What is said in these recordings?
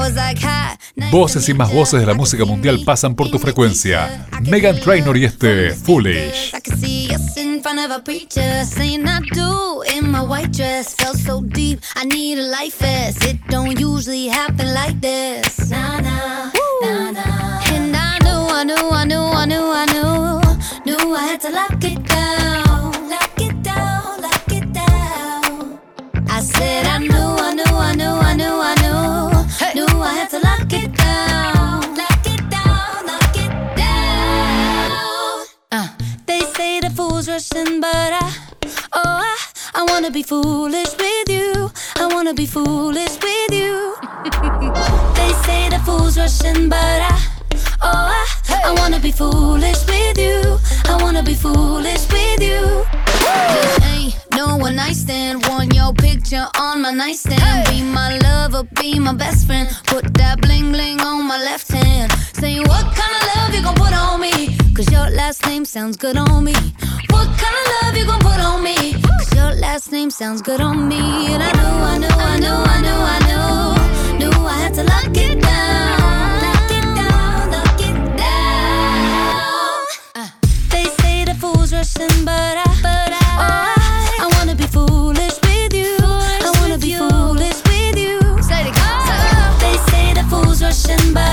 Voces y más voces de la música mundial pasan por tu frecuencia. Meghan Trainor y este Foolish. Knew I had to lock it down, lock it down, lock it down. I said I knew I had to lock it down, lock it down, lock it down. They say the fools rushing, but I wanna be foolish with you. I wanna be foolish with you. They say the fools rushing, but I wanna be foolish with you. I wanna be foolish with you. This ain't no one night stand. Want your picture on my nightstand. Be my lover, be my best friend. Put that bling bling on my left hand. Say what kind of love you gon' put on me? Cause your last name sounds good on me. What kind of love you gon' put on me? Cause your last name sounds good on me. And I knew I had to lock it down. But I wanna be foolish with you. I wanna be foolish with you. They say the fools rushing, but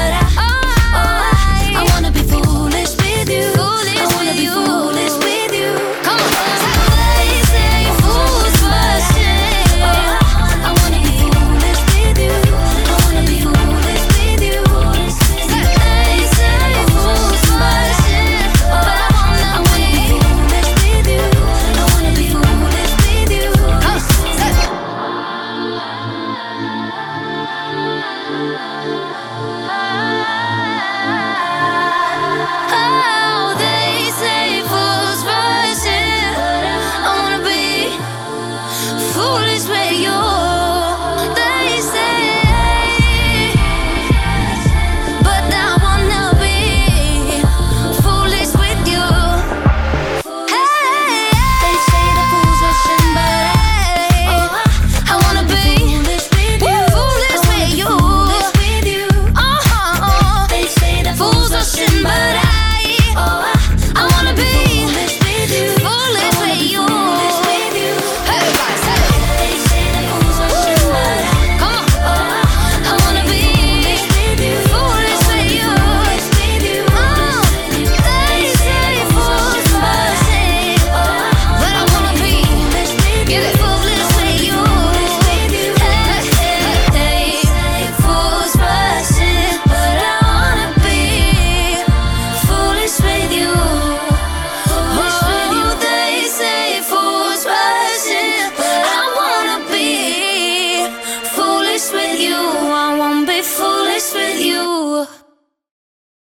I wanna be foolish with you. I wanna be foolish with you. Come on. They say fools rushing. I wanna be foolish with you. I wanna be foolish with you. They say fools rushing, but I wanna be foolish with you. I wanna be foolish with you. Oh, they say fools rushing, I wanna be foolish with you. They say, but I wanna be foolish with you. They say the fools rushing, but I wanna be foolish with you. They say the fools rushing, but I wanna be foolish with you. Everybody say it. They say the fools rushing, but come on, I wanna be foolish with you. They say fools rushing, but I wanna be foolish with you. Hey, fools rushing, but I wanna be foolish with you. Oh, they say fools rushing, but I wanna be foolish with you. I wanna be foolish with you.